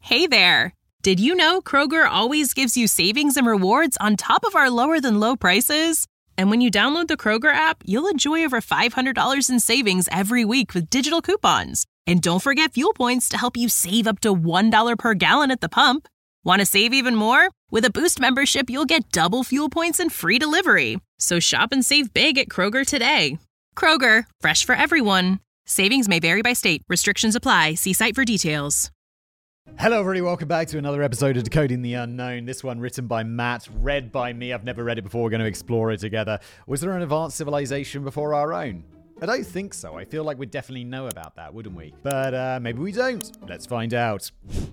Hey there! Did you know Kroger always gives you savings and rewards on top of our lower-than-low prices? And when you download the Kroger app, you'll enjoy over $500 in savings every week with digital coupons. And don't forget fuel points to help you save up to $1 per gallon at the pump. Want to save even more? With a Boost membership, you'll get double fuel points and free delivery. So shop and save big at Kroger today. Kroger, fresh for everyone. Savings may vary by state. Restrictions apply. See site for details. Hello everybody, welcome back to another episode of Decoding the Unknown. This one written by Matt, read by me. I've never read it before, we're going to explore it together. Was there an advanced civilization before our own? I don't think so. I feel like we'd definitely know about that, wouldn't we? But maybe we don't. Let's find out.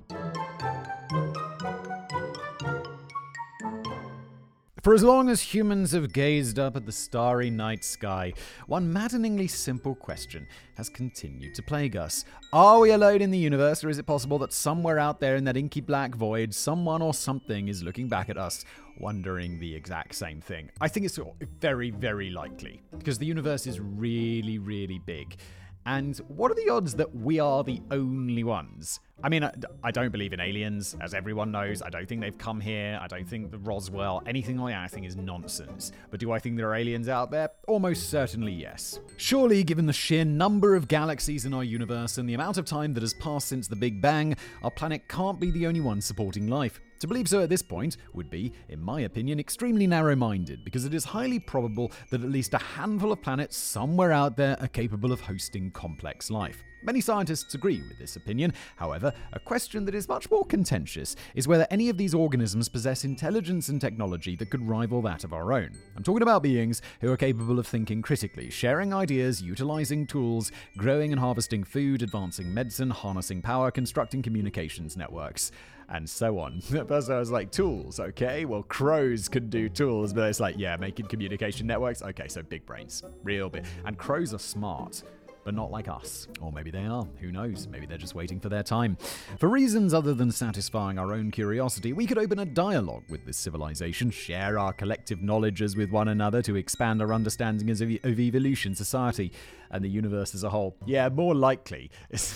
For as long as humans have gazed up at the starry night sky, one maddeningly simple question has continued to plague us. Are we alone in the universe, or is it possible that somewhere out there in that inky black void, someone or something is looking back at us, wondering the exact same thing? I think it's very, very likely, because the universe is really, really big. And what are the odds that we are the only ones? I mean, I don't believe in aliens, as everyone knows. I don't think they've come here. I don't think the Roswell, anything like that, I think is nonsense. But do I think there are aliens out there? Almost certainly yes. Surely, given the sheer number of galaxies in our universe and the amount of time that has passed since the Big Bang, our planet can't be the only one supporting life. To believe so at this point would be, in my opinion, extremely narrow-minded, because it is highly probable that at least a handful of planets somewhere out there are capable of hosting complex life. Many scientists agree with this opinion. However, a question that is much more contentious is whether any of these organisms possess intelligence and technology that could rival that of our own. I'm talking about beings who are capable of thinking critically, sharing ideas, utilizing tools, growing and harvesting food, advancing medicine, harnessing power, constructing communications networks, and so on. At first I was like, tools, okay, well, crows could do tools, but it's like, yeah, making communication networks, okay, so big brains, real big. And crows are smart, but not like us. Or maybe they are. Who knows? Maybe they're just waiting for their time. For reasons other than satisfying our own curiosity, we could open a dialogue with this civilization, share our collective knowledges with one another to expand our understanding of evolution, society, and the universe as a whole. Yeah, more likely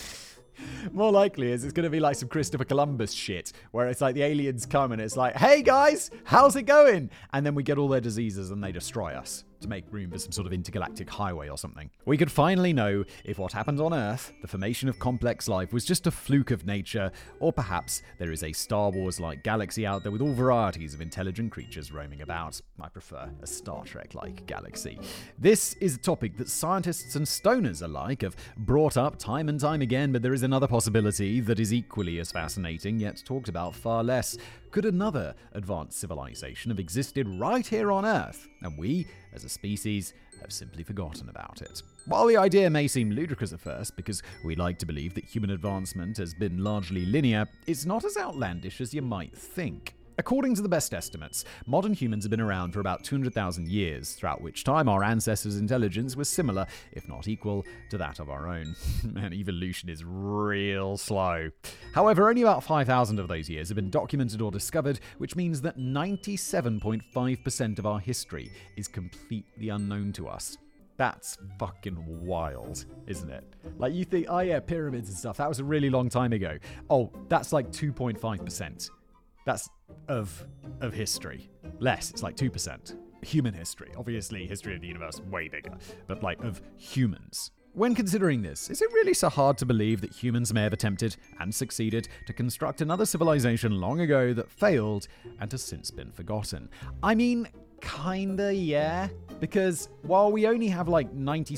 is it's going to be like some Christopher Columbus shit, where it's like the aliens come and it's like, hey guys, how's it going? And then we get all their diseases and they destroy us to make room for some sort of intergalactic highway or something. We could finally know if what happened on Earth, the formation of complex life, was just a fluke of nature, or perhaps there is a Star Wars-like galaxy out there with all varieties of intelligent creatures roaming about. I prefer a Star Trek-like galaxy. This is a topic that scientists and stoners alike have brought up time and time again, but there is another possibility that is equally as fascinating, yet talked about far less. Could another advanced civilization have existed right here on Earth, and we, as a species, have simply forgotten about it? While the idea may seem ludicrous at first, because we like to believe that human advancement has been largely linear, it's not as outlandish as you might think. According to the best estimates, modern humans have been around for about 200,000 years, throughout which time our ancestors' intelligence was similar, if not equal, to that of our own. And evolution is real slow. However, only about 5,000 of those years have been documented or discovered, which means that 97.5% of our history is completely unknown to us. That's fucking wild, isn't it? Like, you think, oh yeah, pyramids and stuff, that was a really long time ago. Oh, that's like 2.5%. That's of history. Less, it's like 2%. Human history. Obviously, history of the universe, way bigger. But like, of humans. When considering this, is it really so hard to believe that humans may have attempted, and succeeded, to construct another civilization long ago that failed, and has since been forgotten? I mean, kinda, yeah. Because while we only have like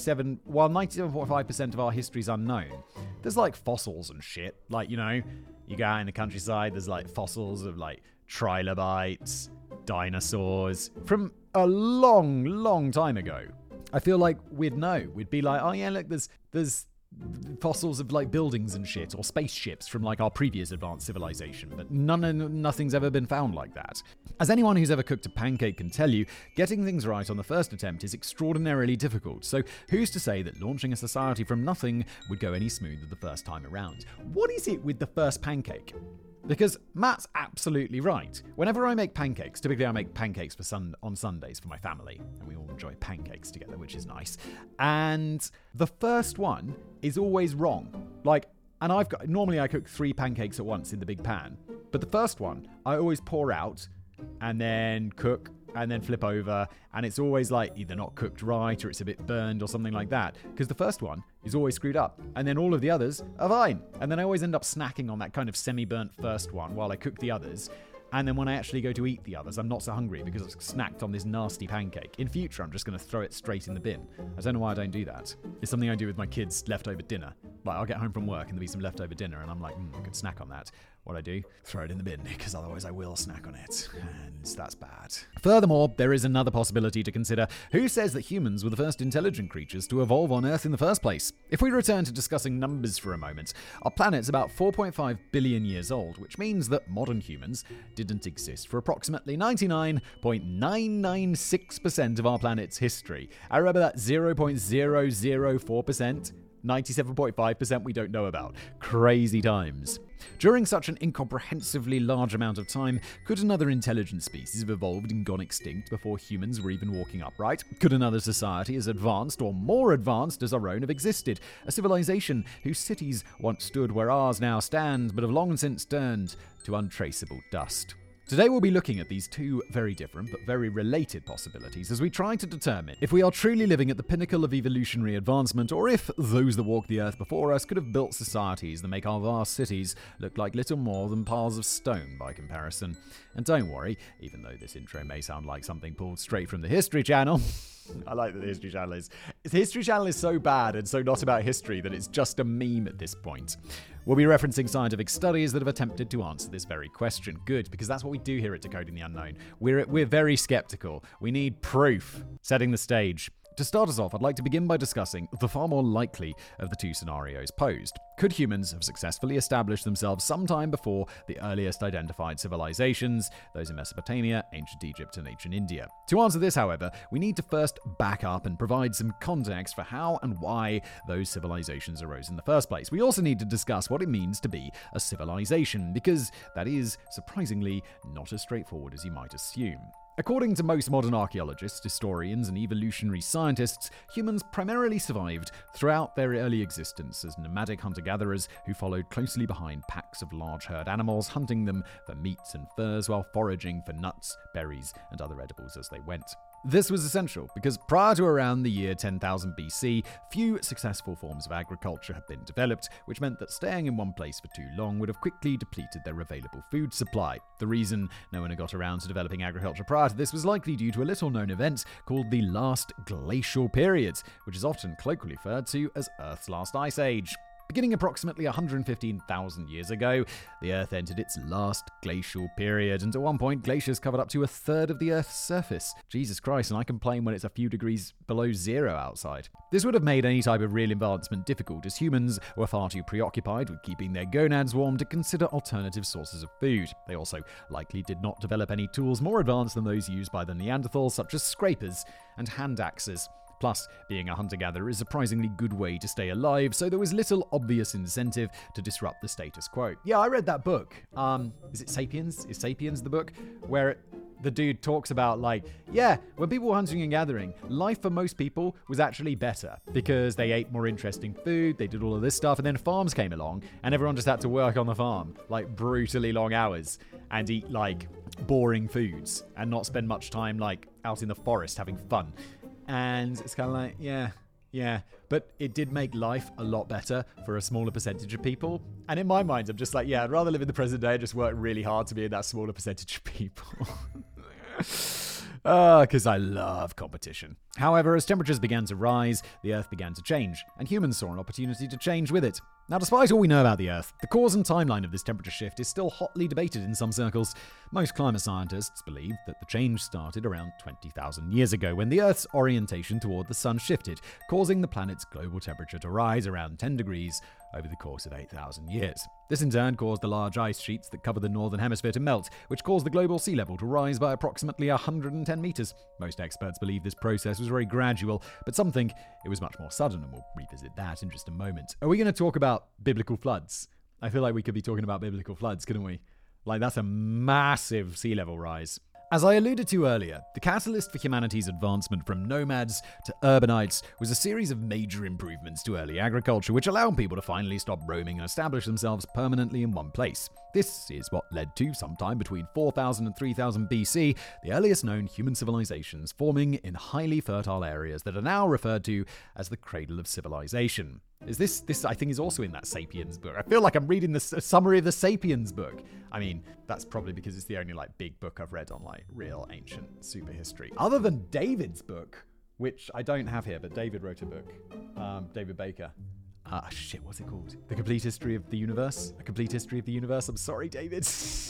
97.5% of our history is unknown, there's like fossils and shit. Like, you know, you go out in the countryside, there's like fossils of like trilobites, dinosaurs from a long, long time ago. I feel like we'd know. We'd be like, oh yeah, look, there's fossils of like buildings and shit, or spaceships from like our previous advanced civilization, but nothing's ever been found like that. As anyone who's ever cooked a pancake can tell you, getting things right on the first attempt is extraordinarily difficult, so who's to say that launching a society from nothing would go any smoother the first time around? What is it with the first pancake? Because Matt's absolutely right. Whenever I make pancakes, typically I make pancakes on Sundays for my family, and we all enjoy pancakes together, which is nice. And the first one is always wrong. Like, And normally I cook 3 pancakes at once in the big pan. But the first one, I always pour out and then cook and then flip over. And it's always like either not cooked right or it's a bit burned or something like that. Because the first one is always screwed up. And then all of the others are fine. And then I always end up snacking on that kind of semi-burnt first one while I cook the others. And then when I actually go to eat the others, I'm not so hungry because I've snacked on this nasty pancake. In future, I'm just going to throw it straight in the bin. I don't know why I don't do that. It's something I do with my kids' leftover dinner. Like, I'll get home from work and there'll be some leftover dinner and I'm like, I could snack on that. What I do? Throw it in the bin, because otherwise I will snack on it. And that's bad. Furthermore, there is another possibility to consider. Who says that humans were the first intelligent creatures to evolve on Earth in the first place? If we return to discussing numbers for a moment, our planet's about 4.5 billion years old, which means that modern humans didn't exist for approximately 99.996% of our planet's history. I remember that 0.004%. 97.5% we don't know about. Crazy times. During such an incomprehensibly large amount of time, could another intelligent species have evolved and gone extinct before humans were even walking upright? Could another society as advanced or more advanced as our own have existed? A civilization whose cities once stood where ours now stand, but have long since turned to untraceable dust. Today we'll be looking at these two very different but very related possibilities as we try to determine if we are truly living at the pinnacle of evolutionary advancement or if those that walked the earth before us could have built societies that make our vast cities look like little more than piles of stone by comparison. And don't worry, even though this intro may sound like something pulled straight from the History Channel, I like that the History Channel is... The History Channel is so bad and so not about history that it's just a meme at this point. We'll be referencing scientific studies that have attempted to answer this very question. Good, because that's what we do here at Decoding the Unknown. We're very skeptical. We need proof. Setting the stage. To start us off, I'd like to begin by discussing the far more likely of the two scenarios posed. Could humans have successfully established themselves sometime before the earliest identified civilizations, those in Mesopotamia, ancient Egypt, and ancient India? To answer this, however, we need to first back up and provide some context for how and why those civilizations arose in the first place. We also need to discuss what it means to be a civilization, because that is, surprisingly, not as straightforward as you might assume. According to most modern archaeologists, historians, and evolutionary scientists, humans primarily survived throughout their early existence as nomadic hunter-gatherers who followed closely behind packs of large herd animals, hunting them for meats and furs while foraging for nuts, berries, and other edibles as they went. This was essential because prior to around the year 10,000 BC, few successful forms of agriculture had been developed, which meant that staying in one place for too long would have quickly depleted their available food supply. The reason no one had got around to developing agriculture prior to this was likely due to a little-known event called the Last Glacial Period, which is often colloquially referred to as Earth's Last Ice Age. Beginning approximately 115,000 years ago, the Earth entered its last glacial period, and at one point, glaciers covered up to a third of the Earth's surface. Jesus Christ, and I complain when it's a few degrees below zero outside. This would have made any type of real advancement difficult, as humans were far too preoccupied with keeping their gonads warm to consider alternative sources of food. They also likely did not develop any tools more advanced than those used by the Neanderthals, such as scrapers and hand axes. Plus, being a hunter-gatherer is a surprisingly good way to stay alive, so there was little obvious incentive to disrupt the status quo. Yeah, I read that book. Is it Sapiens? Is Sapiens the book? Where the dude talks about, when people were hunting and gathering, life for most people was actually better because they ate more interesting food, they did all of this stuff, and then farms came along, and everyone just had to work on the farm, brutally long hours, and eat, boring foods, and not spend much time, out in the forest having fun. And it's kind of yeah. But it did make life a lot better for a smaller percentage of people. And in my mind, I'm just I'd rather live in the present day and just work really hard to be in that smaller percentage of people. Because I love competition. However, as temperatures began to rise, the Earth began to change, and humans saw an opportunity to change with it. Now, despite all we know about the Earth, the cause and timeline of this temperature shift is still hotly debated in some circles. Most climate scientists believe that the change started around 20,000 years ago when the Earth's orientation toward the sun shifted, causing the planet's global temperature to rise around 10 degrees over the course of 8,000 years. This in turn caused the large ice sheets that cover the northern hemisphere to melt, which caused the global sea level to rise by approximately 110 meters. Most experts believe this process was very gradual, but some think it was much more sudden, and we'll revisit that in just a moment. Are we going to talk about biblical floods? I feel like we could be talking about biblical floods, couldn't we? That's a massive sea level rise. As I alluded to earlier, the catalyst for humanity's advancement from nomads to urbanites was a series of major improvements to early agriculture, which allowed people to finally stop roaming and establish themselves permanently in one place. This is what led to, sometime between 4000 and 3000 BC, the earliest known human civilizations forming in highly fertile areas that are now referred to as the cradle of civilization. This I think is also in that Sapiens book. I feel like I'm reading the summary of the Sapiens book. I mean, that's probably because it's the only big book I've read on real ancient super history. Other than David's book, which I don't have here, but David wrote a book. David Baker. What's it called? The Complete History of the Universe? A Complete History of the Universe? I'm sorry, David.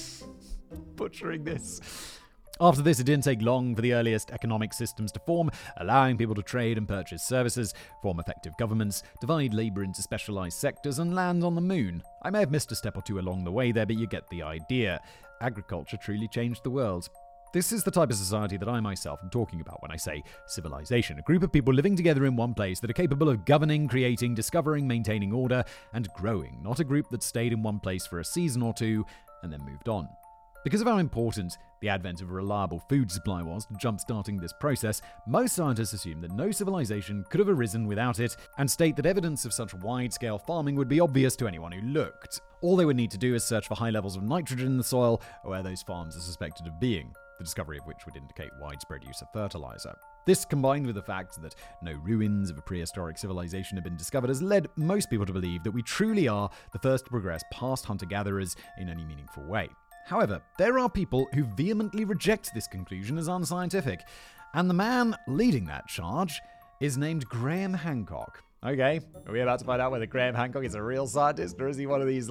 Butchering this. After this, it didn't take long for the earliest economic systems to form, allowing people to trade and purchase services, form effective governments, divide labor into specialized sectors, and land on the moon. I may have missed a step or two along the way there, but you get the idea. Agriculture truly changed the world. This is the type of society that I myself am talking about when I say civilization, a group of people living together in one place that are capable of governing, creating, discovering, maintaining order, and growing, not a group that stayed in one place for a season or two and then moved on. Because of how important the advent of a reliable food supply was to jump-starting this process, most scientists assume that no civilization could have arisen without it, and state that evidence of such wide-scale farming would be obvious to anyone who looked. All they would need to do is search for high levels of nitrogen in the soil, or where those farms are suspected of being, the discovery of which would indicate widespread use of fertilizer. This, combined with the fact that no ruins of a prehistoric civilization have been discovered, has led most people to believe that we truly are the first to progress past hunter-gatherers in any meaningful way. However, there are people who vehemently reject this conclusion as unscientific, and the man leading that charge is named Graham Hancock. Okay, are we about to find out whether Graham Hancock is a real scientist, or is he one of these,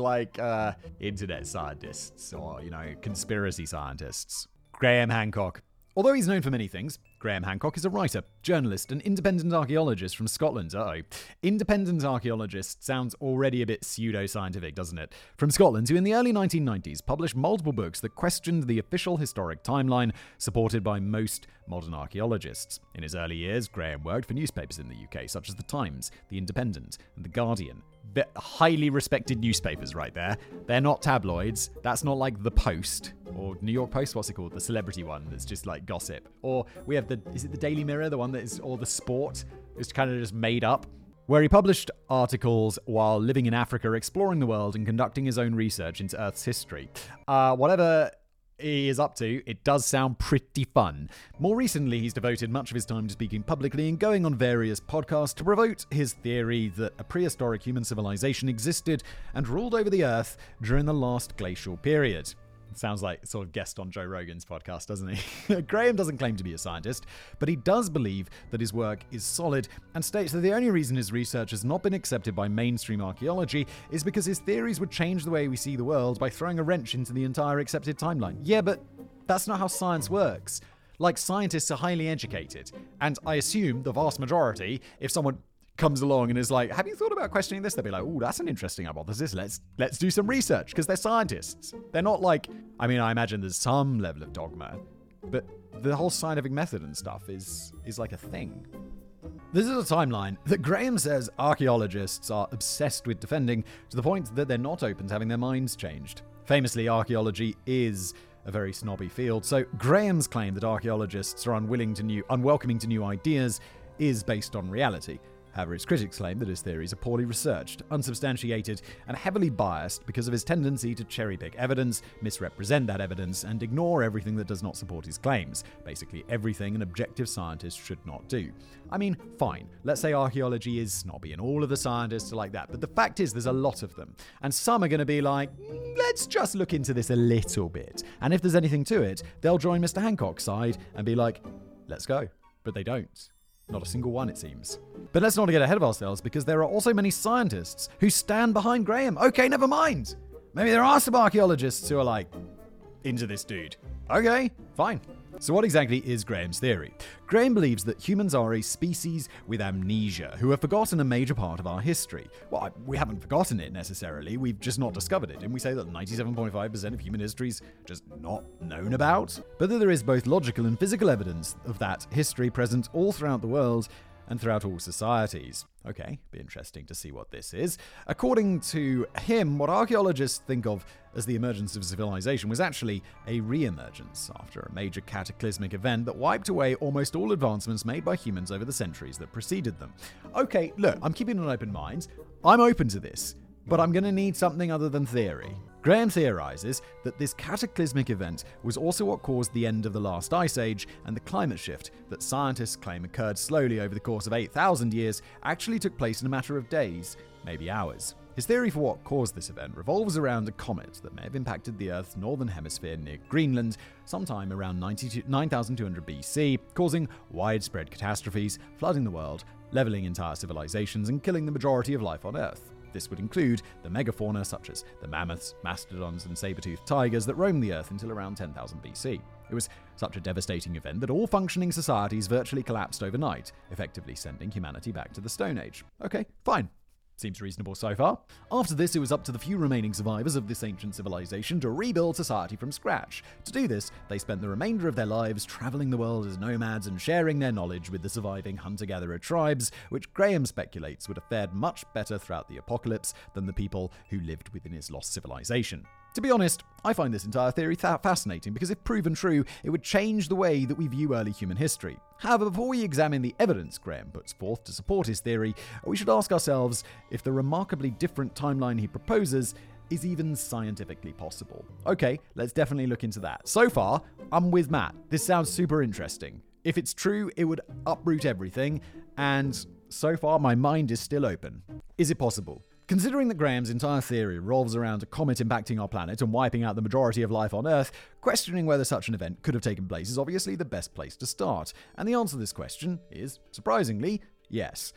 internet scientists, or, conspiracy scientists? Graham Hancock. Although he's known for many things, Graham Hancock is a writer, journalist, and independent archaeologist from Scotland. Independent archaeologist sounds already a bit pseudo-scientific, doesn't it? From Scotland, who in the early 1990s published multiple books that questioned the official historic timeline supported by most modern archaeologists. In his early years, Graham worked for newspapers in the UK, such as The Times, The Independent, and The Guardian. Highly respected newspapers right there. They're not tabloids. That's not like The Post or New York Post. What's it called? The celebrity one that's just gossip. Or we have is it the Daily Mirror, the one that is, or The Sport? It's kind of just made up. Where he published articles while living in Africa, exploring the world, and conducting his own research into Earth's history. Whatever he is up to, it does sound pretty fun. More recently, he's devoted much of his time to speaking publicly and going on various podcasts to promote his theory that a prehistoric human civilization existed and ruled over the Earth during the last glacial period. Sounds like sort of guest on Joe Rogan's podcast, doesn't he? Graham doesn't claim to be a scientist, but he does believe that his work is solid and states that the only reason his research has not been accepted by mainstream archaeology is because his theories would change the way we see the world by throwing a wrench into the entire accepted timeline. Yeah, but that's not how science works. Scientists are highly educated, and I assume the vast majority, if someone comes along and is like, have you thought about questioning this? They'll be like, oh, that's an interesting hypothesis. Let's do some research, because they're scientists. They're not I imagine there's some level of dogma, but the whole scientific method and stuff is like a thing. This is a timeline that Graham says archaeologists are obsessed with defending to the point that they're not open to having their minds changed. Famously, archaeology is a very snobby field, so Graham's claim that archaeologists are unwelcoming to new ideas is based on reality. However, his critics claim that his theories are poorly researched, unsubstantiated, and heavily biased because of his tendency to cherry-pick evidence, misrepresent that evidence, and ignore everything that does not support his claims. Basically everything an objective scientist should not do. Fine. Let's say archaeology is snobby and all of the scientists are like that, but the fact is there's a lot of them. And some are going to be like, let's just look into this a little bit. And if there's anything to it, they'll join Mr. Hancock's side and be like, let's go. But they don't. Not a single one, it seems. But let's not get ahead of ourselves, because there are also many scientists who stand behind Graham. Okay, never mind. Maybe there are some archaeologists who are into this dude. Okay, fine. So what exactly is Graham's theory? Graham believes that humans are a species with amnesia who have forgotten a major part of our history. Well, we haven't forgotten it necessarily, we've just not discovered it. And we say that 97.5% of human history is just not known about? But that there is both logical and physical evidence of that history present all throughout the world, and throughout all societies. Okay, be interesting to see what this is. According to him, what archaeologists think of as the emergence of civilization was actually a re-emergence after a major cataclysmic event that wiped away almost all advancements made by humans over the centuries that preceded them. Okay, look, I'm keeping an open mind. I'm open to this, but I'm going to need something other than theory. Graham theorizes that this cataclysmic event was also what caused the end of the last ice age, and the climate shift that scientists claim occurred slowly over the course of 8,000 years actually took place in a matter of days, maybe hours. His theory for what caused this event revolves around a comet that may have impacted the Earth's northern hemisphere near Greenland sometime around 9,200 BC, causing widespread catastrophes, flooding the world, leveling entire civilizations, and killing the majority of life on Earth. This would include the megafauna such as the mammoths, mastodons, and saber-toothed tigers that roamed the Earth until around 10,000 BC. It was such a devastating event that all functioning societies virtually collapsed overnight, effectively sending humanity back to the Stone Age. Okay, fine. Seems reasonable so far. After this, it was up to the few remaining survivors of this ancient civilization to rebuild society from scratch. To do this, they spent the remainder of their lives traveling the world as nomads and sharing their knowledge with the surviving hunter-gatherer tribes, which Graham speculates would have fared much better throughout the apocalypse than the people who lived within his lost civilization. To be honest, I find this entire theory fascinating because if proven true, it would change the way that we view early human history. However, before we examine the evidence Graham puts forth to support his theory, we should ask ourselves if the remarkably different timeline he proposes is even scientifically possible. Okay, let's definitely look into that. So far, I'm with Matt. This sounds super interesting. If it's true, it would uproot everything, and so far my mind is still open. Is it possible? Considering that Graham's entire theory revolves around a comet impacting our planet and wiping out the majority of life on Earth, questioning whether such an event could have taken place is obviously the best place to start. And the answer to this question is, surprisingly, yes.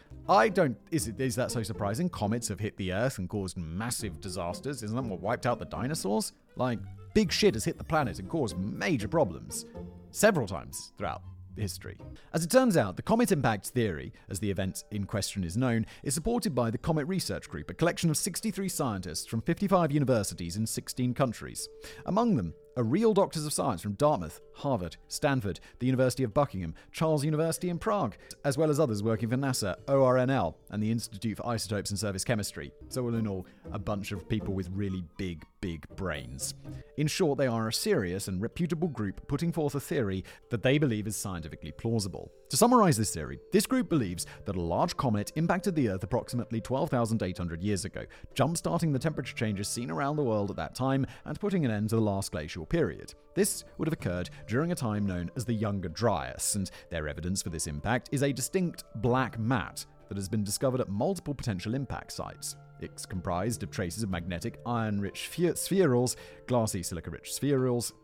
Is that so surprising? Comets have hit the Earth and caused massive disasters. Isn't that what wiped out the dinosaurs? Like, big shit has hit the planet and caused major problems. Several times throughout history. As it turns out, the comet impact theory, as the event in question is known, is supported by the Comet Research Group, a collection of 63 scientists from 55 universities in 16 countries. Among them are real doctors of science from Dartmouth, Harvard, Stanford, the University of Buckingham, Charles University in Prague, as well as others working for NASA, ORNL, and the Institute for Isotopes and Surface Chemistry. So all in all, a bunch of people with really big brains. In short, they are a serious and reputable group putting forth a theory that they believe is scientifically plausible. To summarize this theory, this group believes that a large comet impacted the Earth approximately 12,800 years ago, jump-starting the temperature changes seen around the world at that time and putting an end to the last glacial period. This would have occurred during a time known as the Younger Dryas, and their evidence for this impact is a distinct black mat that has been discovered at multiple potential impact sites. It's comprised of traces of magnetic iron-rich spherules, glassy silica-rich spherules,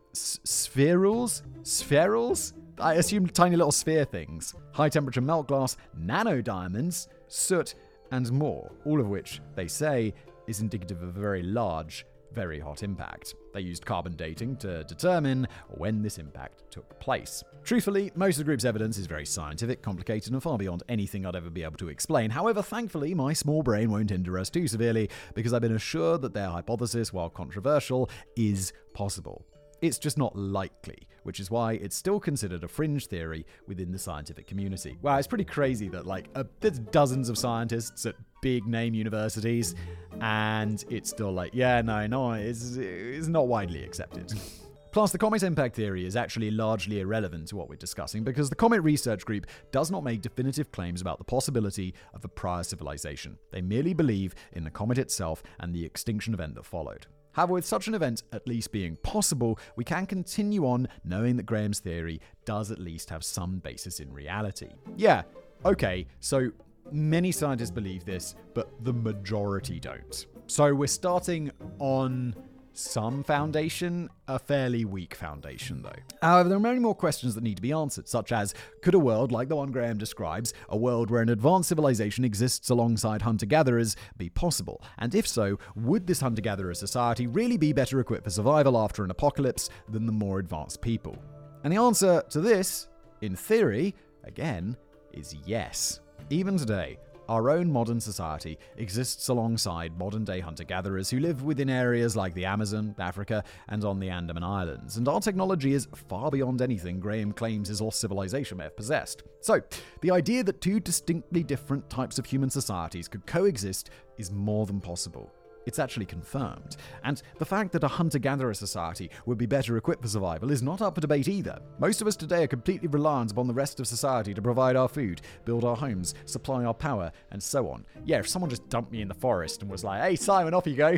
spherules? I assume tiny little sphere things, high-temperature melt glass, nanodiamonds, soot, and more, all of which, they say, is indicative of a very large, very hot impact. They used carbon dating to determine when this impact took place. Truthfully, most of the group's evidence is very scientific, complicated, and far beyond anything I'd ever be able to explain. However, thankfully, my small brain won't hinder us too severely because I've been assured that their hypothesis, while controversial, is possible. It's just not likely, which is why it's still considered a fringe theory within the scientific community. Wow, it's pretty crazy that there's dozens of scientists at big name universities, and it's still it's not widely accepted. Plus, the comet impact theory is actually largely irrelevant to what we're discussing because the Comet Research Group does not make definitive claims about the possibility of a prior civilization. They merely believe in the comet itself and the extinction event that followed. However, with such an event at least being possible, we can continue on knowing that Graham's theory does at least have some basis in reality. Yeah, okay, so many scientists believe this, but the majority don't. So we're starting on some foundation, a fairly weak foundation though. However, there are many more questions that need to be answered, such as, could a world like the one Graham describes, a world where an advanced civilization exists alongside hunter-gatherers, be possible? And if so, would this hunter-gatherer society really be better equipped for survival after an apocalypse than the more advanced people? And the answer to this, in theory, again, is yes. Even today, our own modern society exists alongside modern-day hunter-gatherers who live within areas like the Amazon, Africa, and on the Andaman Islands, and our technology is far beyond anything Graham claims his lost civilization may have possessed. So, the idea that two distinctly different types of human societies could coexist is more than possible. It's actually confirmed. And the fact that a hunter-gatherer society would be better equipped for survival is not up for debate either. Most of us today are completely reliant upon the rest of society to provide our food, build our homes, supply our power, and so on. Yeah, if someone just dumped me in the forest and was like, "Hey, Simon, off you go,"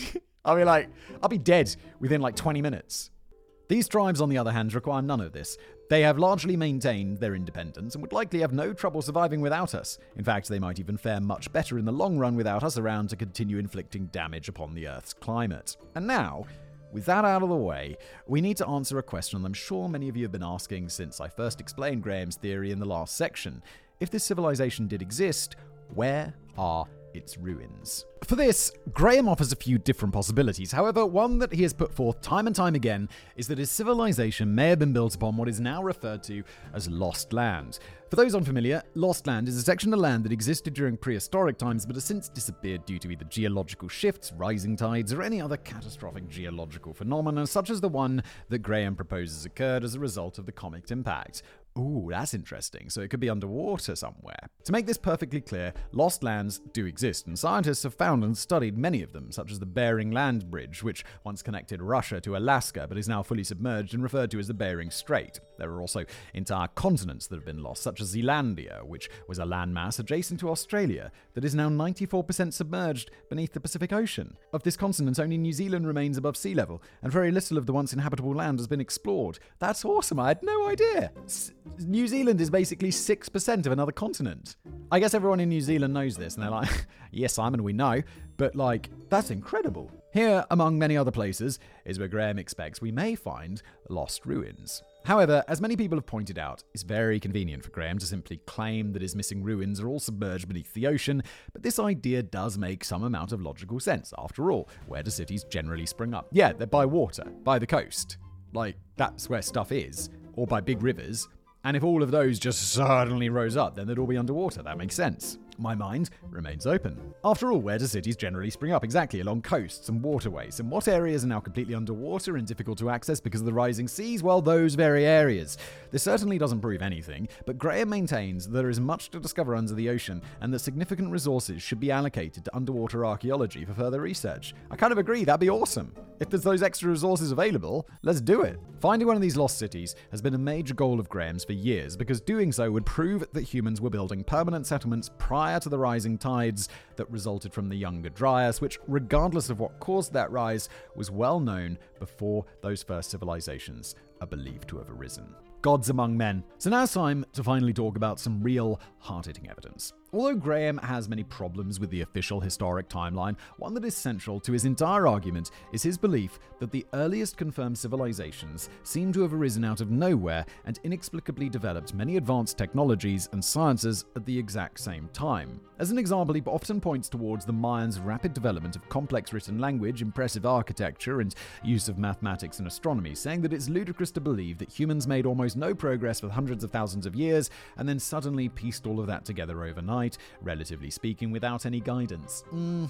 I'll be dead within 20 minutes. These tribes, on the other hand, require none of this. They have largely maintained their independence and would likely have no trouble surviving without us. In fact, they might even fare much better in the long run without us around to continue inflicting damage upon the Earth's climate. And now, with that out of the way, we need to answer a question I'm sure many of you have been asking since I first explained Graham's theory in the last section. If this civilization did exist, where are its ruins? For this, Graham offers a few different possibilities. However, one that he has put forth time and time again is that his civilization may have been built upon what is now referred to as lost land. For those unfamiliar, lost land is a section of land that existed during prehistoric times but has since disappeared due to either geological shifts, rising tides, or any other catastrophic geological phenomena, such as the one that Graham proposes occurred as a result of the comet impact. Ooh, that's interesting. So it could be underwater somewhere. To make this perfectly clear, lost lands do exist, and scientists have found and studied many of them, such as the Bering Land Bridge, which once connected Russia to Alaska, but is now fully submerged and referred to as the Bering Strait. There are also entire continents that have been lost, such as Zealandia, which was a landmass adjacent to Australia, that is now 94% submerged beneath the Pacific Ocean. Of this continent, only New Zealand remains above sea level, and very little of the once inhabitable land has been explored. That's awesome, I had no idea. New Zealand is basically 6% of another continent. I guess everyone in New Zealand knows this, and they're like, "Yes, Simon, we know," but that's incredible. Here, among many other places, is where Graham expects we may find lost ruins. However, as many people have pointed out, it's very convenient for Graham to simply claim that his missing ruins are all submerged beneath the ocean, but this idea does make some amount of logical sense. After all, where do cities generally spring up? Yeah, they're by water, by the coast. That's where stuff is, or by big rivers. And if all of those just suddenly rose up, then they'd all be underwater. That makes sense. My mind remains open. After all, where do cities generally spring up? Exactly, along coasts and waterways. And what areas are now completely underwater and difficult to access because of the rising seas? Well, those very areas. This certainly doesn't prove anything, but Graham maintains there is much to discover under the ocean and that significant resources should be allocated to underwater archaeology for further research. I kind of agree, that'd be awesome. If there's those extra resources available, let's do it. Finding one of these lost cities has been a major goal of Graham's for years, because doing so would prove that humans were building permanent settlements prior to the rising tides that resulted from the Younger Dryas, which, regardless of what caused that rise, was well known before those first civilizations are believed to have arisen. Gods among men. So now it's time to finally talk about some real hard-hitting evidence. Although Graham has many problems with the official historic timeline, one that is central to his entire argument is his belief that the earliest confirmed civilizations seem to have arisen out of nowhere and inexplicably developed many advanced technologies and sciences at the exact same time. As an example, he often points towards the Mayans' rapid development of complex written language, impressive architecture, and use of mathematics and astronomy, saying that it's ludicrous to believe that humans made almost no progress for hundreds of thousands of years and then suddenly pieced all of that together overnight, relatively speaking, without any guidance.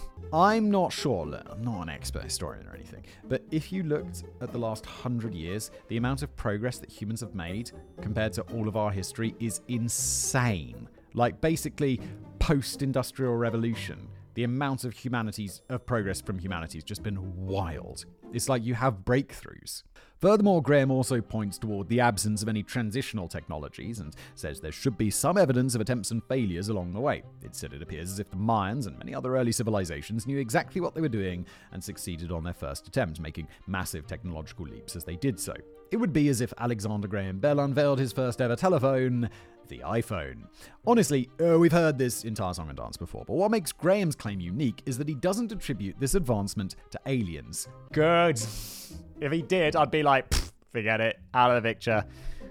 I'm not sure. Look, I'm not an expert historian or anything, but if you looked at the last 100 years, the amount of progress that humans have made compared to all of our history is insane. Basically, post-industrial revolution, the amount of progress from humanity has just been wild. It's like you have breakthroughs. Furthermore, Graham also points toward the absence of any transitional technologies and says there should be some evidence of attempts and failures along the way. Instead, it appears as if the Mayans and many other early civilizations knew exactly what they were doing and succeeded on their first attempt, making massive technological leaps as they did so. It would be as if Alexander Graham Bell unveiled his first ever telephone, the iPhone. Honestly, we've heard this entire song and dance before, but what makes Graham's claim unique is that he doesn't attribute this advancement to aliens. Good. If he did, I'd be like, forget it, out of the picture.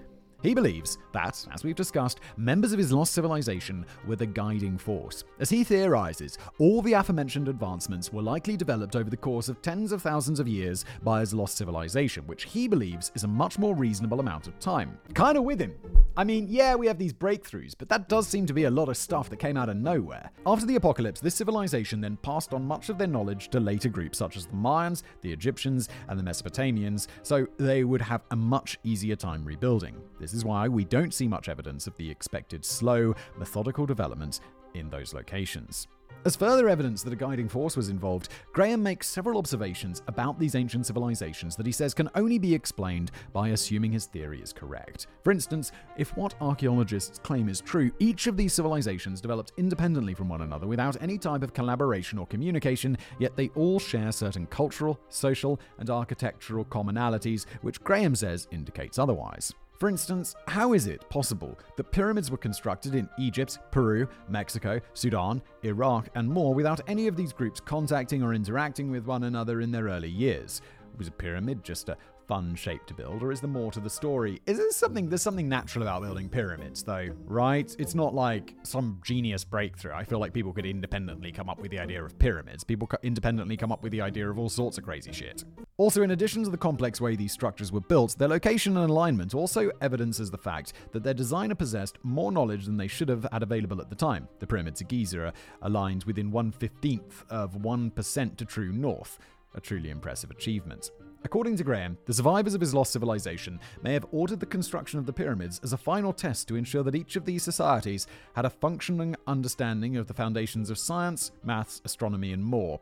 He believes that, as we've discussed, members of his lost civilization were the guiding force. As he theorizes, all the aforementioned advancements were likely developed over the course of tens of thousands of years by his lost civilization, which he believes is a much more reasonable amount of time. Kind of with him. I mean, yeah, we have these breakthroughs, but that does seem to be a lot of stuff that came out of nowhere. After the apocalypse, this civilization then passed on much of their knowledge to later groups such as the Mayans, the Egyptians, and the Mesopotamians, so they would have a much easier time rebuilding. This is why we don't see much evidence of the expected slow, methodical development in those locations. As further evidence that a guiding force was involved, Graham makes several observations about these ancient civilizations that he says can only be explained by assuming his theory is correct. For instance, if what archaeologists claim is true, each of these civilizations developed independently from one another without any type of collaboration or communication, yet they all share certain cultural, social, and architectural commonalities, which Graham says indicates otherwise. For instance, how is it possible that pyramids were constructed in Egypt, Peru, Mexico, Sudan, Iraq, and more without any of these groups contacting or interacting with one another in their early years? Was a pyramid just a fun shape to build, or is there more to the story? There's something natural about building pyramids, though, right? It's not like some genius breakthrough. I feel like people could independently come up with the idea of pyramids. People independently come up with the idea of all sorts of crazy shit. Also, in addition to the complex way these structures were built, their location and alignment also evidences the fact that their designer possessed more knowledge than they should have had available at the time. The pyramids of Giza are aligned within 1/15 of 1% to true north, a truly impressive achievement. According to Graham, the survivors of his lost civilization may have ordered the construction of the pyramids as a final test to ensure that each of these societies had a functioning understanding of the foundations of science, maths, astronomy, and more.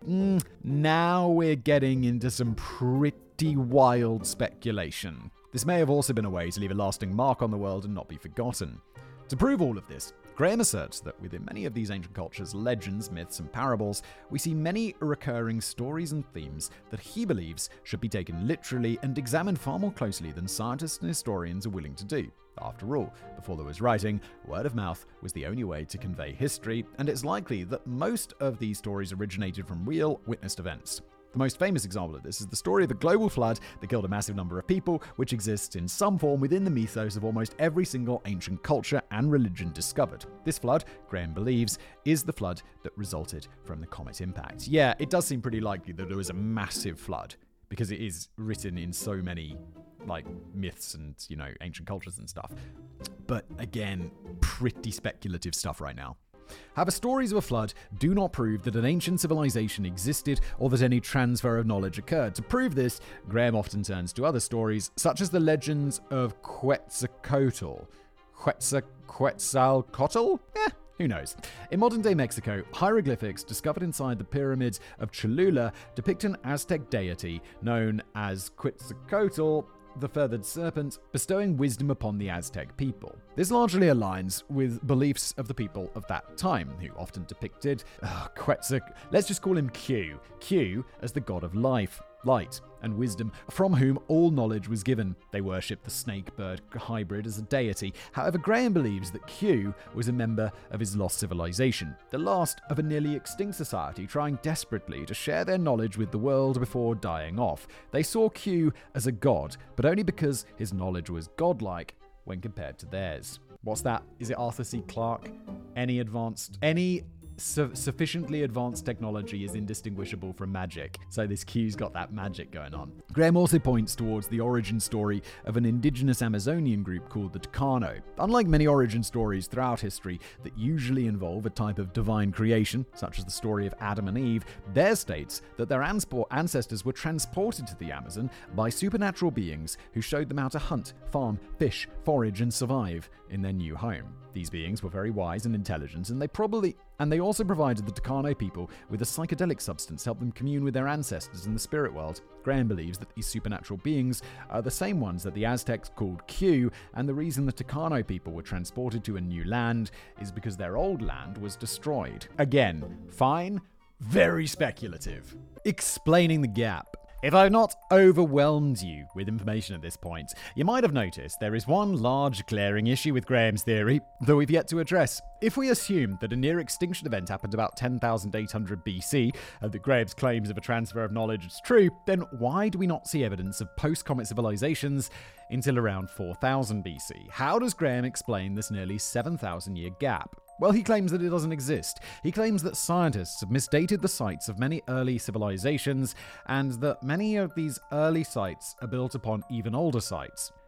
Now we're getting into some pretty wild speculation. This may have also been a way to leave a lasting mark on the world and not be forgotten. To prove all of this, Graham asserts that within many of these ancient cultures' legends, myths, and parables, we see many recurring stories and themes that he believes should be taken literally and examined far more closely than scientists and historians are willing to do. After all, before there was writing, word of mouth was the only way to convey history, and it's likely that most of these stories originated from real, witnessed events. The most famous example of this is the story of a global flood that killed a massive number of people, which exists in some form within the mythos of almost every single ancient culture and religion discovered. This flood, Graham believes, is the flood that resulted from the comet impact. Yeah, it does seem pretty likely that there was a massive flood, because it is written in so many myths and, ancient cultures and stuff. But again, pretty speculative stuff right now. However, stories of a flood do not prove that an ancient civilization existed or that any transfer of knowledge occurred. To prove this, Graham often turns to other stories, such as the legends of Quetzalcoatl. Quetzalcoatl? Who knows? In modern-day Mexico, hieroglyphics discovered inside the pyramids of Cholula depict an Aztec deity known as Quetzalcoatl, the feathered serpent, bestowing wisdom upon the Aztec people. This largely aligns with beliefs of the people of that time, who often depicted let's just call him Q as the god of life, light, and wisdom, from whom all knowledge was given. They worshipped the snake-bird hybrid as a deity. However, Graham believes that Q was a member of his lost civilization, the last of a nearly extinct society trying desperately to share their knowledge with the world before dying off. They saw Q as a god, but only because his knowledge was godlike when compared to theirs. What's that? Is it Arthur C. Clarke? Any sufficiently advanced technology is indistinguishable from magic. So this Q's got that magic going on. Graham also points towards the origin story of an indigenous Amazonian group called the Tucano. Unlike many origin stories throughout history that usually involve a type of divine creation, such as the story of Adam and Eve, theirs states that their ancestors were transported to the Amazon by supernatural beings who showed them how to hunt, farm, fish, forage, and survive in their new home. These beings were very wise and intelligent, and they also provided the Tucano people with a psychedelic substance to help them commune with their ancestors in the spirit world. Graham believes that these supernatural beings are the same ones that the Aztecs called Q, and the reason the Tucano people were transported to a new land is because their old land was destroyed. Again, fine, very speculative. Explaining the gap. If I've not overwhelmed you with information at this point, you might have noticed there is one large glaring issue with Graham's theory that we've yet to address. If we assume that a near-extinction event happened about 10,800 BC, and that Graham's claims of a transfer of knowledge is true, then why do we not see evidence of post-comet civilizations until around 4000 BC? How does Graham explain this nearly 7,000-year gap? Well, he claims that it doesn't exist. He claims that scientists have misdated the sites of many early civilizations, and that many of these early sites are built upon even older sites.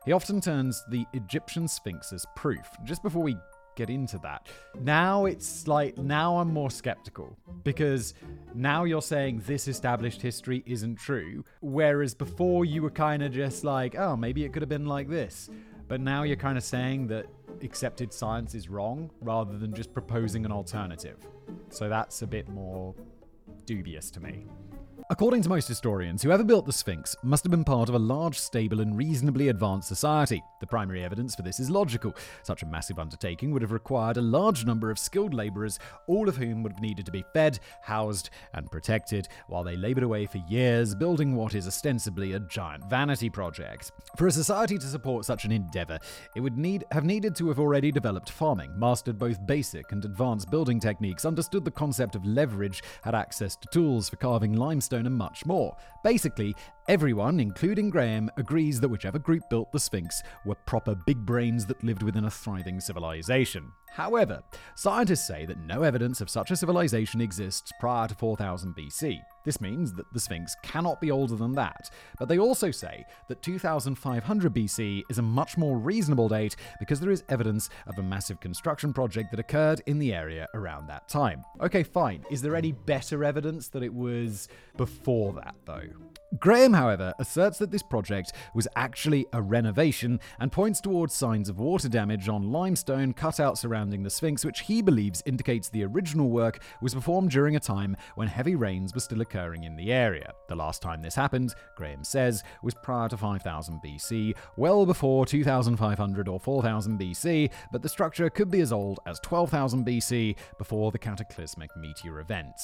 He often turns the Egyptian Sphinx as proof. Just before we get into that, now I'm more skeptical, because now you're saying this established history isn't true, whereas before you were kind of just like, oh, maybe it could have been like this. But now you're kind of saying that accepted science is wrong rather than just proposing an alternative. So that's a bit more dubious to me. According to most historians, whoever built the Sphinx must have been part of a large, stable, and reasonably advanced society. The primary evidence for this is logical. Such a massive undertaking would have required a large number of skilled laborers, all of whom would have needed to be fed, housed, and protected, while they labored away for years building what is ostensibly a giant vanity project. For a society to support such an endeavor, it would have needed to have already developed farming, mastered both basic and advanced building techniques, understood the concept of leverage, had access to tools for carving limestone, and much more. Basically, everyone, including Graham, agrees that whichever group built the Sphinx were proper big brains that lived within a thriving civilization. However, scientists say that no evidence of such a civilization exists prior to 4000 BC. This means that the Sphinx cannot be older than that, but they also say that 2500 BC is a much more reasonable date because there is evidence of a massive construction project that occurred in the area around that time. Okay, fine. Is there any better evidence that it was before that, though? Graham, however, asserts that this project was actually a renovation and points towards signs of water damage on limestone cut out surrounding the Sphinx, which he believes indicates the original work was performed during a time when heavy rains were still occurring in the area. The last time this happened, Graham says, was prior to 5000 BC, well before 2500 or 4000 BC, but the structure could be as old as 12,000 BC, before the cataclysmic meteor event.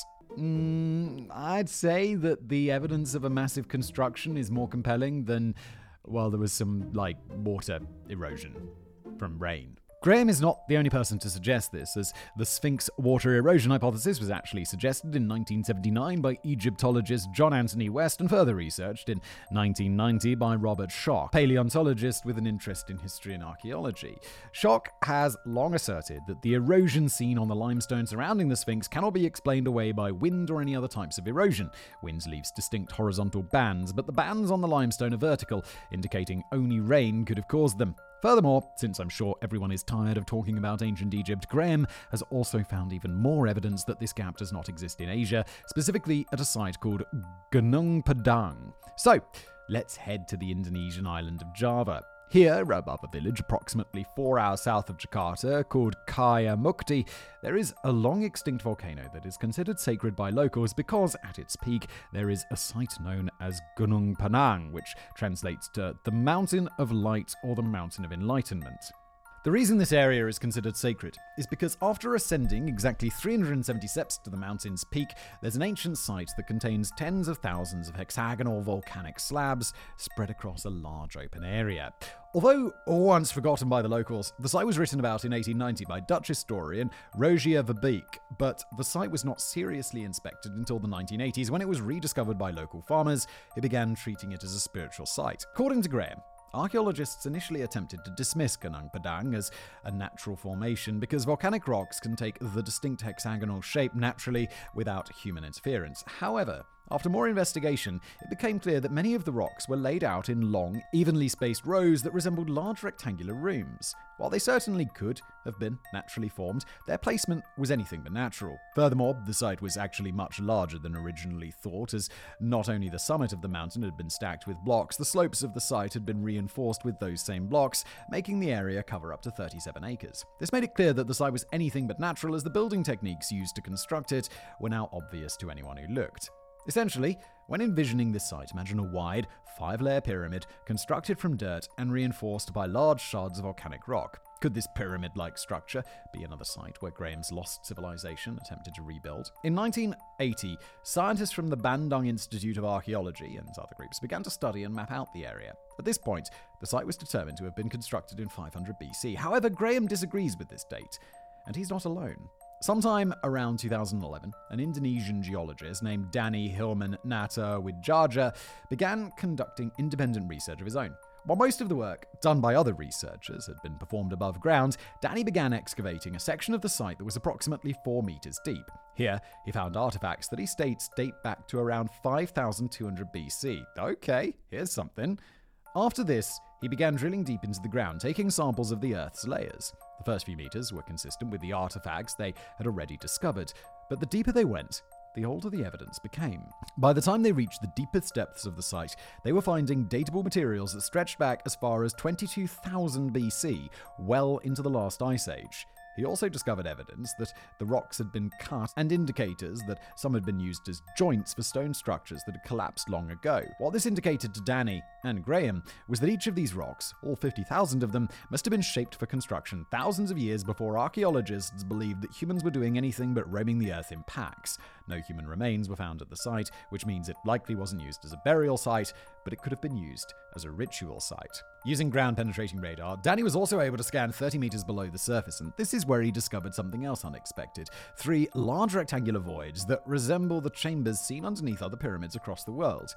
I'd say that the evidence of a massive construction is more compelling than, well, there was some, water erosion from rain. Graham is not the only person to suggest this, as the Sphinx water erosion hypothesis was actually suggested in 1979 by Egyptologist John Anthony West and further researched in 1990 by Robert Schoch, paleontologist with an interest in history and archaeology. Schoch has long asserted that the erosion seen on the limestone surrounding the Sphinx cannot be explained away by wind or any other types of erosion. Wind leaves distinct horizontal bands, but the bands on the limestone are vertical, indicating only rain could have caused them. Furthermore, since I'm sure everyone is tired of talking about ancient Egypt, Graham has also found even more evidence that this gap does not exist in Asia, specifically at a site called Gunung Padang. So, let's head to the Indonesian island of Java. Here, above a village approximately 4 hours south of Jakarta called Kaya Mukti, there is a long-extinct volcano that is considered sacred by locals because, at its peak, there is a site known as Gunung Panang, which translates to the Mountain of Light or the Mountain of Enlightenment. The reason this area is considered sacred is because after ascending exactly 370 steps to the mountain's peak, there's an ancient site that contains tens of thousands of hexagonal volcanic slabs spread across a large open area. Although once forgotten by the locals, the site was written about in 1890 by Dutch historian Rogier Verbeek, but the site was not seriously inspected until the 1980s when it was rediscovered by local farmers who began treating it as a spiritual site. According to Graham, archaeologists initially attempted to dismiss Gunung Padang as a natural formation because volcanic rocks can take the distinct hexagonal shape naturally without human interference. However, after more investigation, it became clear that many of the rocks were laid out in long, evenly spaced rows that resembled large rectangular rooms. While they certainly could have been naturally formed, their placement was anything but natural. Furthermore, the site was actually much larger than originally thought, as not only the summit of the mountain had been stacked with blocks, the slopes of the site had been reinforced with those same blocks, making the area cover up to 37 acres. This made it clear that the site was anything but natural, as the building techniques used to construct it were now obvious to anyone who looked. Essentially, when envisioning this site, imagine a wide, 5-layer pyramid constructed from dirt and reinforced by large shards of volcanic rock. Could this pyramid-like structure be another site where Graham's lost civilization attempted to rebuild? In 1980, scientists from the Bandung Institute of Archaeology and other groups began to study and map out the area. At this point, the site was determined to have been constructed in 500 BC. However, Graham disagrees with this date, and he's not alone. Sometime around 2011, an Indonesian geologist named Danny Hilman Nata Widjaja began conducting independent research of his own. While most of the work done by other researchers had been performed above ground, Danny began excavating a section of the site that was approximately 4 meters deep. Here, he found artifacts that he states date back to around 5200 BC. Okay, here's something. After this, he began drilling deep into the ground, taking samples of the Earth's layers. The first few meters were consistent with the artifacts they had already discovered, but the deeper they went, the older the evidence became. By the time they reached the deepest depths of the site, they were finding datable materials that stretched back as far as 22,000 BC, well into the last ice age. He also discovered evidence that the rocks had been cut and indicators that some had been used as joints for stone structures that had collapsed long ago. What this indicated to Danny and Graham was that each of these rocks, all 50,000 of them, must have been shaped for construction thousands of years before archaeologists believed that humans were doing anything but roaming the earth in packs. No human remains were found at the site, which means it likely wasn't used as a burial site, but it could have been used as a ritual site. Using ground-penetrating radar, Danny was also able to scan 30 meters below the surface, and this is where he discovered something else unexpected. 3 large rectangular voids that resemble the chambers seen underneath other pyramids across the world.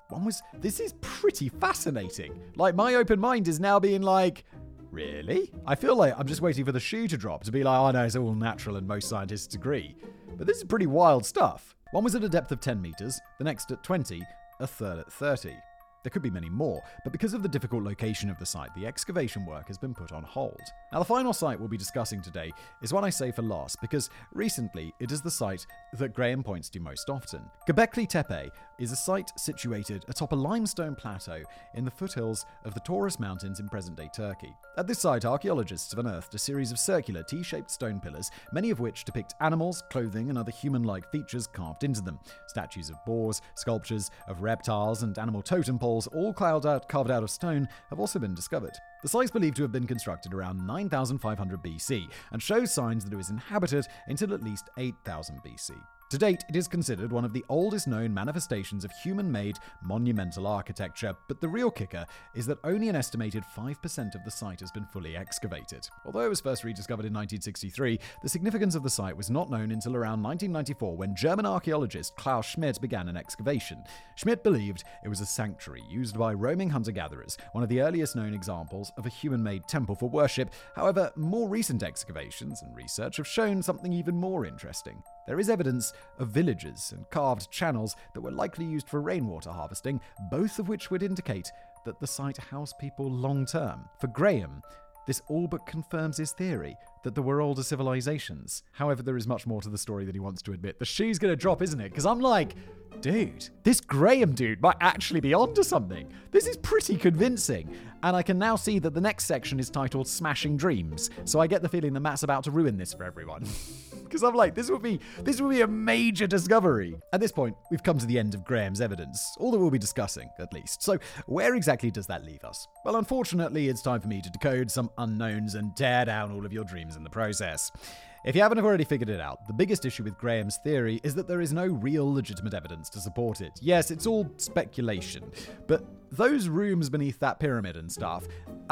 This is pretty fascinating. Like, my open mind is now being like, really? I feel like I'm just waiting for the shoe to drop to be like, oh no, it's all natural and most scientists agree. But this is pretty wild stuff. One was at a depth of 10 meters, the next at 20, a third at 30. There could be many more, but because of the difficult location of the site, the excavation work has been put on hold. Now, the final site we'll be discussing today is one I say for last, because recently it is the site that Graham points to most often. Göbekli Tepe is a site situated atop a limestone plateau in the foothills of the Taurus Mountains in present-day Turkey. At this site, archaeologists have unearthed a series of circular T-shaped stone pillars, many of which depict animals, clothing, and other human-like features carved into them. Statues of boars, sculptures of reptiles, and animal totem poles, all carved out of stone, have also been discovered. The site is believed to have been constructed around 9,500 BC and shows signs that it was inhabited until at least 8,000 BC. To date, it is considered one of the oldest known manifestations of human-made monumental architecture, but the real kicker is that only an estimated 5% of the site has been fully excavated. Although it was first rediscovered in 1963, the significance of the site was not known until around 1994 when German archaeologist Klaus Schmidt began an excavation. Schmidt believed it was a sanctuary used by roaming hunter-gatherers, one of the earliest known examples of a human-made temple for worship. However, more recent excavations and research have shown something even more interesting. There is evidence of villages and carved channels that were likely used for rainwater harvesting, both of which would indicate that the site housed people long-term. For Graham, this all but confirms his theory that there were older civilizations. However, there is much more to the story than he wants to admit. The shoe's gonna drop, isn't it? Because I'm like, dude, this Graham dude might actually be onto something. This is pretty convincing. And I can now see that the next section is titled Smashing Dreams. So I get the feeling that Matt's about to ruin this for everyone. Because I'm like, this would be a major discovery. At this point, we've come to the end of Graham's evidence, all that we'll be discussing, at least. So where exactly does that leave us? Well, unfortunately, it's time for me to decode some unknowns and tear down all of your dreams in the process. If you haven't already figured it out, the biggest issue with Graham's theory is that there is no real legitimate evidence to support it. Yes, it's all speculation, but those rooms beneath that pyramid and stuff,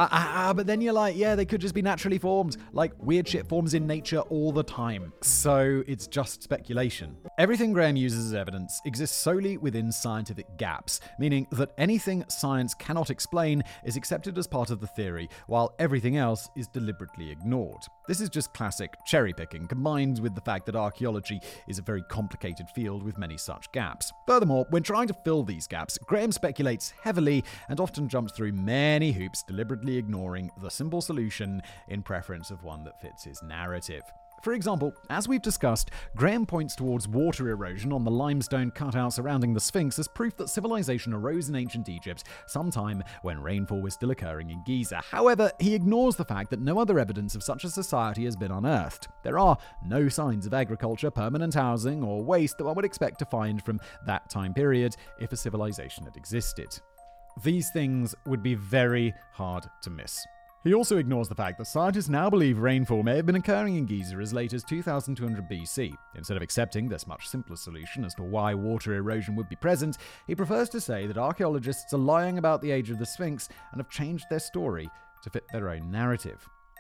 but then you're like, yeah, they could just be naturally formed. Like, weird shit forms in nature all the time. So it's just speculation. Everything Graham uses as evidence exists solely within scientific gaps, meaning that anything science cannot explain is accepted as part of the theory, while everything else is deliberately ignored. This is just classic cherry-picking, combined with the fact that archaeology is a very complicated field with many such gaps. Furthermore, when trying to fill these gaps, Graham speculates heavily and often jumps through many hoops, deliberately ignoring the simple solution in preference of one that fits his narrative. For example, as we've discussed, Graham points towards water erosion on the limestone cutout surrounding the Sphinx as proof that civilization arose in ancient Egypt sometime when rainfall was still occurring in Giza. However, he ignores the fact that no other evidence of such a society has been unearthed. There are no signs of agriculture, permanent housing, or waste that one would expect to find from that time period if a civilization had existed. These things would be very hard to miss. He also ignores the fact that scientists now believe rainfall may have been occurring in Giza as late as 2200 BC. Instead of accepting this much simpler solution as to why water erosion would be present, he prefers to say that archaeologists are lying about the age of the Sphinx and have changed their story to fit their own narrative.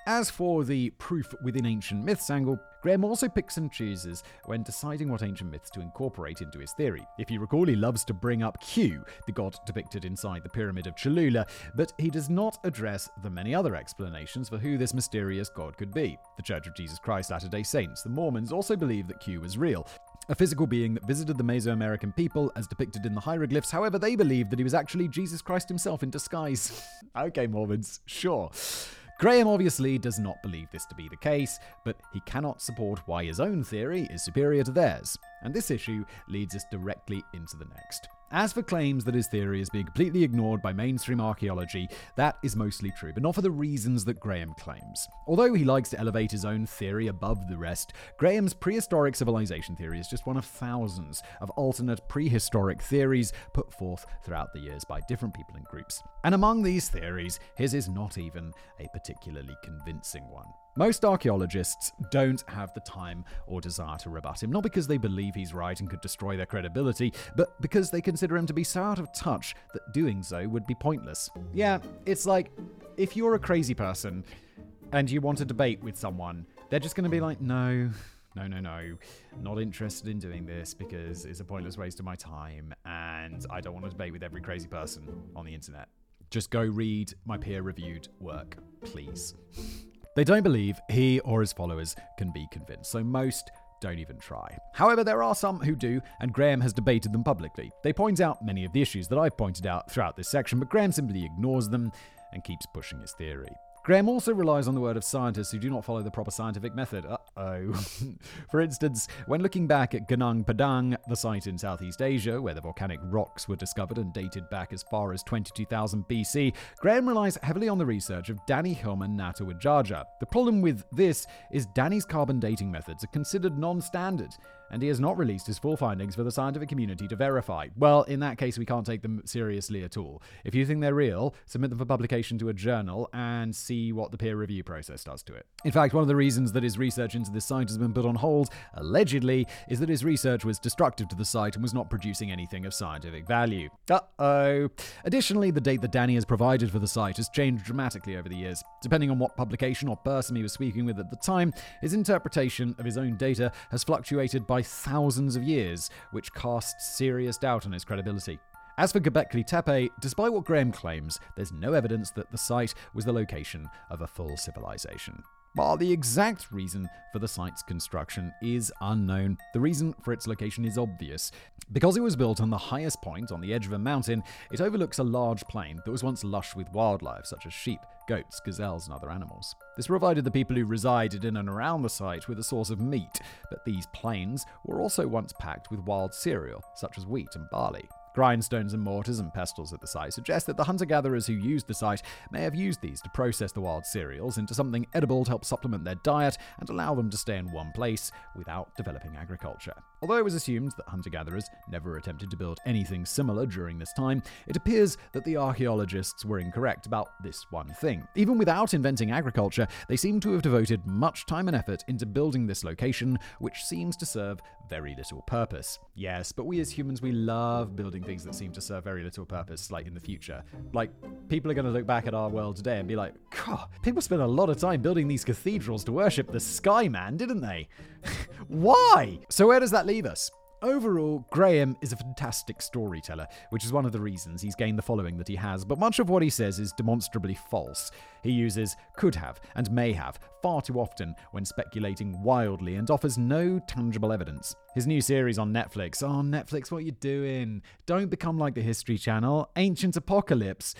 As for the proof within ancient myths angle, Graham also picks and chooses when deciding what ancient myths to incorporate into his theory. If you recall, he loves to bring up Q, the god depicted inside the Pyramid of Cholula, but he does not address the many other explanations for who this mysterious god could be. The Church of Jesus Christ Latter-day Saints, the Mormons, also believe that Q was real, a physical being that visited the Mesoamerican people as depicted in the hieroglyphs. However, they believed that he was actually Jesus Christ himself in disguise. Okay, Mormons, sure. Graham obviously does not believe this to be the case, but he cannot support why his own theory is superior to theirs. And this issue leads us directly into the next. As for claims that his theory is being completely ignored by mainstream archaeology, that is mostly true, but not for the reasons that Graham claims. Although he likes to elevate his own theory above the rest, Graham's prehistoric civilization theory is just one of thousands of alternate prehistoric theories put forth throughout the years by different people and groups. And among these theories, his is not even a particularly convincing one. Most archaeologists don't have the time or desire to rebut him, not because they believe he's right and could destroy their credibility, but because they consider him to be so out of touch that doing so would be pointless. Yeah, it's like, if you're a crazy person and you want to debate with someone, they're just going to be like, no, not interested in doing this because it's a pointless waste of my time and I don't want to debate with every crazy person on the internet. Just go read my peer-reviewed work, please. They don't believe he or his followers can be convinced, so most don't even try. However, there are some who do, and Graham has debated them publicly. They point out many of the issues that I've pointed out throughout this section, but Graham simply ignores them and keeps pushing his theory. Graham also relies on the word of scientists who do not follow the proper scientific method. For instance, when looking back at Gunung Padang, the site in Southeast Asia, where the volcanic rocks were discovered and dated back as far as 22,000 BC, Graham relies heavily on the research of Danny Hillman Natawajara. The problem with this is Danny's carbon dating methods are considered non-standard, and he has not released his full findings for the scientific community to verify. Well, in that case, we can't take them seriously at all. If you think they're real, submit them for publication to a journal and see what the peer review process does to it. In fact, one of the reasons that his research into this site has been put on hold, allegedly, is that his research was destructive to the site and was not producing anything of scientific value. Additionally, the date that Danny has provided for the site has changed dramatically over the years. Depending on what publication or person he was speaking with at the time, his interpretation of his own data has fluctuated by thousands of years, which casts serious doubt on his credibility. As for Göbekli Tepe, despite what Graham claims, there's no evidence that the site was the location of a full civilization. While the exact reason for the site's construction is unknown, the reason for its location is obvious. Because it was built on the highest point on the edge of a mountain, it overlooks a large plain that was once lush with wildlife such as sheep, goats, gazelles, and other animals. This provided the people who resided in and around the site with a source of meat, but these plains were also once packed with wild cereal, such as wheat and barley. Grindstones and mortars and pestles at the site suggest that the hunter-gatherers who used the site may have used these to process the wild cereals into something edible to help supplement their diet and allow them to stay in one place without developing agriculture. Although it was assumed that hunter-gatherers never attempted to build anything similar during this time, it appears that the archaeologists were incorrect about this one thing. Even without inventing agriculture, they seem to have devoted much time and effort into building this location, which seems to serve very little purpose. Yes, but we as humans, we love building things that seem to serve very little purpose, like in the future. Like, people are going to look back at our world today and be like, God, people spent a lot of time building these cathedrals to worship the sky man, didn't they? Why? So where does that leave us? Overall, Graham is a fantastic storyteller, which is one of the reasons he's gained the following that he has, but much of what he says is demonstrably false. He uses could have and may have far too often when speculating wildly and offers no tangible evidence. His new series on Netflix, Netflix, what are you doing? Don't become like the History Channel. Ancient Apocalypse.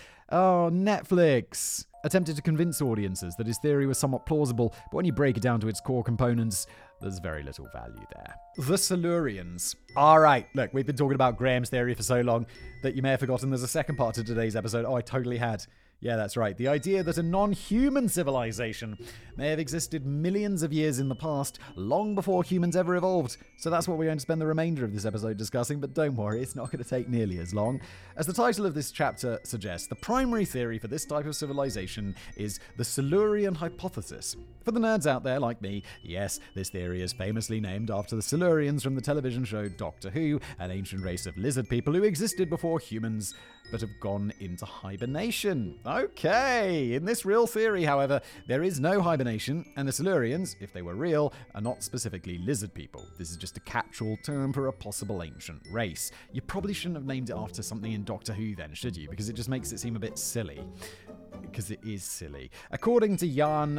Netflix. Attempted to convince audiences that his theory was somewhat plausible, but when you break it down to its core components, there's very little value there. The Silurians. Alright, look, we've been talking about Graham's theory for so long that you may have forgotten there's a second part to today's episode. I totally had. Yeah, that's right. The idea that a non-human civilization may have existed millions of years in the past, long before humans ever evolved. So that's what we're going to spend the remainder of this episode discussing, but don't worry, it's not going to take nearly as long. As the title of this chapter suggests, the primary theory for this type of civilization is the Silurian hypothesis. For the nerds out there like me, yes, this theory is famously named after the Silurians from the television show Doctor Who, an ancient race of lizard people who existed before humans but have gone into hibernation. Okay, in this real theory, however, there is no hibernation, and the Silurians, if they were real, are not specifically lizard people. This is just a catch-all term for a possible ancient race. You probably shouldn't have named it after something in Doctor Who then, should you? Because it just makes it seem a bit silly. Because it is silly. According to Jan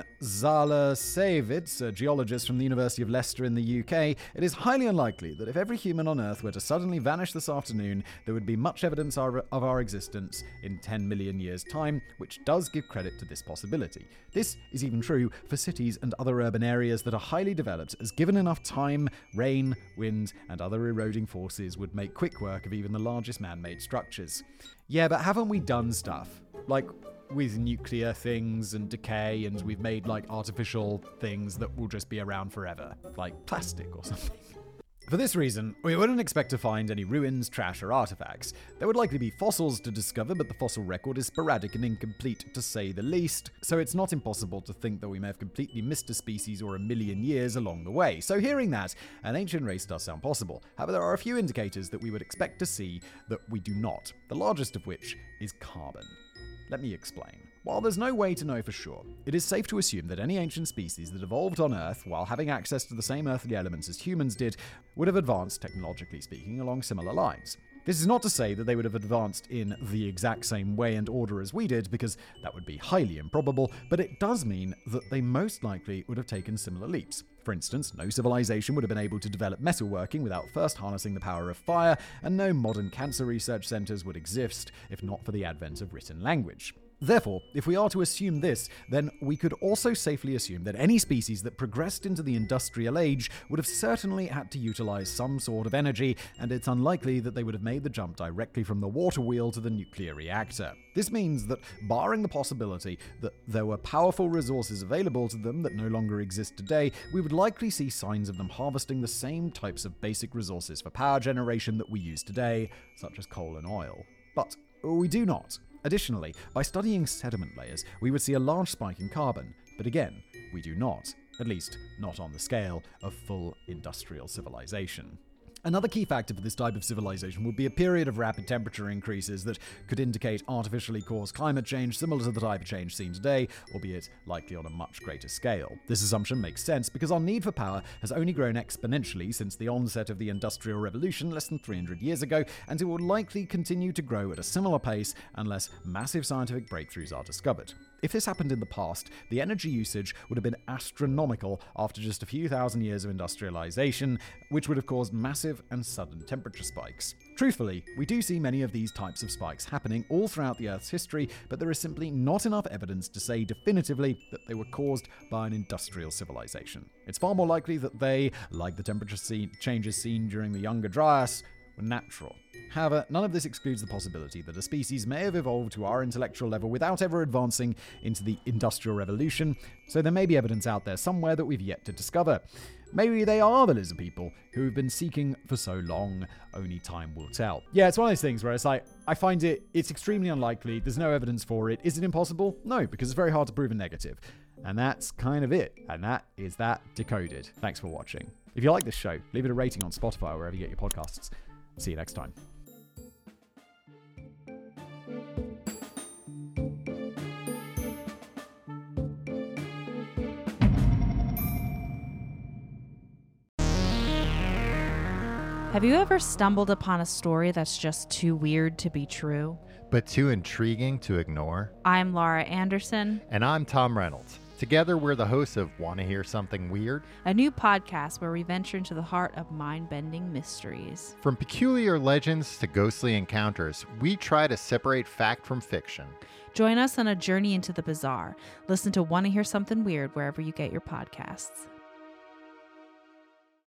Zalasevic, a geologist from the University of Leicester in the UK, it is highly unlikely that if every human on Earth were to suddenly vanish this afternoon, there would be much evidence of our existence in 10 million years' time, which does give credit to this possibility. This is even true for cities and other urban areas that are highly developed, as given enough time, rain, wind, and other eroding forces would make quick work of even the largest man-made structures. Yeah, but haven't we done stuff? Like with nuclear things and decay, and we've made like artificial things that will just be around forever, like plastic or something. For this reason, we wouldn't expect to find any ruins, trash, or artifacts. There would likely be fossils to discover, but the fossil record is sporadic and incomplete, to say the least, so it's not impossible to think that we may have completely missed a species or a million years along the way. So hearing that, an ancient race does sound possible. However, there are a few indicators that we would expect to see that we do not, the largest of which is carbon. Let me explain. While there's no way to know for sure, it is safe to assume that any ancient species that evolved on Earth while having access to the same earthly elements as humans did would have advanced, technologically speaking, along similar lines. This is not to say that they would have advanced in the exact same way and order as we did, because that would be highly improbable, but it does mean that they most likely would have taken similar leaps. For instance, no civilization would have been able to develop metalworking without first harnessing the power of fire, and no modern cancer research centers would exist if not for the advent of written language. Therefore, if we are to assume this, then we could also safely assume that any species that progressed into the industrial age would have certainly had to utilize some sort of energy, and it's unlikely that they would have made the jump directly from the water wheel to the nuclear reactor. This means that, barring the possibility that there were powerful resources available to them that no longer exist today, we would likely see signs of them harvesting the same types of basic resources for power generation that we use today, such as coal and oil. But we do not. Additionally, by studying sediment layers, we would see a large spike in carbon, but again, we do not, at least not on the scale of full industrial civilization. Another key factor for this type of civilization would be a period of rapid temperature increases that could indicate artificially caused climate change similar to the type of change seen today, albeit likely on a much greater scale. This assumption makes sense because our need for power has only grown exponentially since the onset of the Industrial Revolution less than 300 years ago, and it will likely continue to grow at a similar pace unless massive scientific breakthroughs are discovered. If this happened in the past, the energy usage would have been astronomical after just a few thousand years of industrialization, which would have caused massive and sudden temperature spikes. Truthfully, we do see many of these types of spikes happening all throughout the Earth's history, but there is simply not enough evidence to say definitively that they were caused by an industrial civilization. It's far more likely that they, like the temperature changes seen during the Younger Dryas, were natural. However, none of this excludes the possibility that a species may have evolved to our intellectual level without ever advancing into the Industrial Revolution, so there may be evidence out there somewhere that we've yet to discover. Maybe they are the lizard people who have been seeking for so long, only time will tell. Yeah, it's one of those things where it's like, I find it's extremely unlikely, there's no evidence for it. Is it impossible? No, because it's very hard to prove a negative. And that's kind of it. And that is that decoded. Thanks for watching. If you like this show, leave it a rating on Spotify or wherever you get your podcasts. See you next time. Have you ever stumbled upon a story that's just too weird to be true? But too intriguing to ignore? I'm Laura Anderson. And I'm Tom Reynolds. Together, we're the hosts of Wanna Hear Something Weird? A new podcast where we venture into the heart of mind-bending mysteries. From peculiar legends to ghostly encounters, we try to separate fact from fiction. Join us on a journey into the bizarre. Listen to Wanna Hear Something Weird wherever you get your podcasts.